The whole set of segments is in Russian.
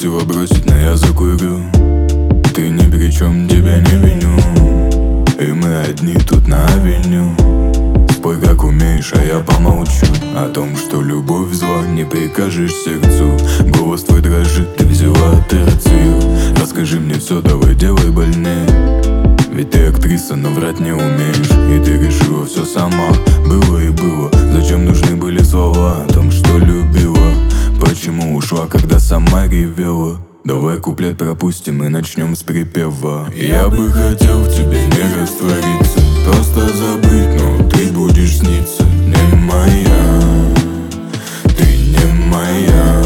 попросила бросить, но я закурю. Ты ни при чем, тебя не виню. И мы одни тут на авеню. Спой как умеешь, а я помолчу. О том, что любовь зла, не прикажешь сердцу. Голос твой дрожит, ты взяла терцию. Расскажи мне все, давай делай больнее. Ведь ты актриса, но врать не умеешь. И ты решила все сама. Было и было, зачем нужны были слова о том, что любила? Почему ушла, когда сама ревела? Давай куплет пропустим и начнем с припева. Я бы хотел в тебе не раствориться, просто забыть, но ты будешь сниться. Не моя, ты не моя.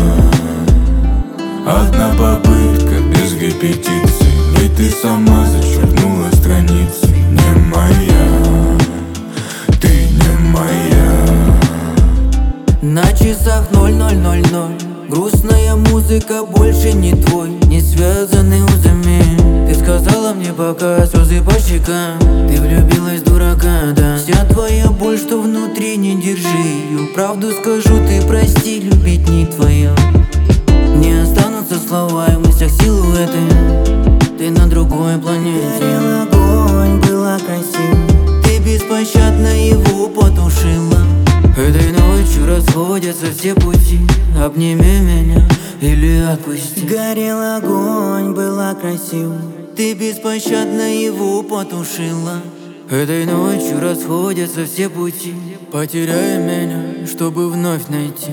Одна попытка без репетиций, ведь ты сама зачеркнула страницы. Не моя, ты не моя. На часах 00:00. Грустная музыка больше не твой, не связаны узами. Ты сказала мне пока, слезы по щекам. Ты влюбилась, дурака, да. Вся твоя боль, что внутри, не держи ее. Правду скажу, ты прости, любить не твое. Не останутся слова и в мыслях силуэты. Ты на другой планете. Горел огонь, было красиво. Ты беспощадно его потушила. Этой ночью расходятся все пути. Обними меня или отпусти. Горел огонь, было красиво. Ты беспощадно его потушила. Этой ночью расходятся все пути. Потеряй меня, чтобы вновь найти.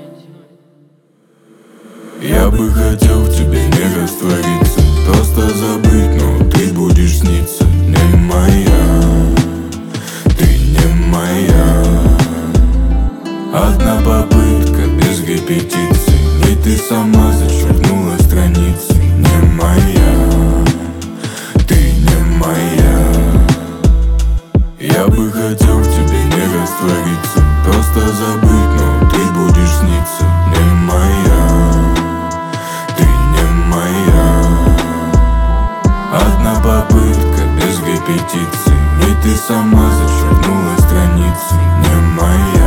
Я бы хотел в тебе не раствориться, просто забыть, но ты будешь сниться. Не моя, ты не моя. Одна попытка без репетиций, ведь ты сама зачеркнула страницы. Не моя, ты не моя. Я бы хотел в тебе не раствориться, просто забыть, но ты будешь сниться. Не моя, ты не моя. Одна попытка без репетиций, ведь ты сама зачеркнула страницы. Не моя.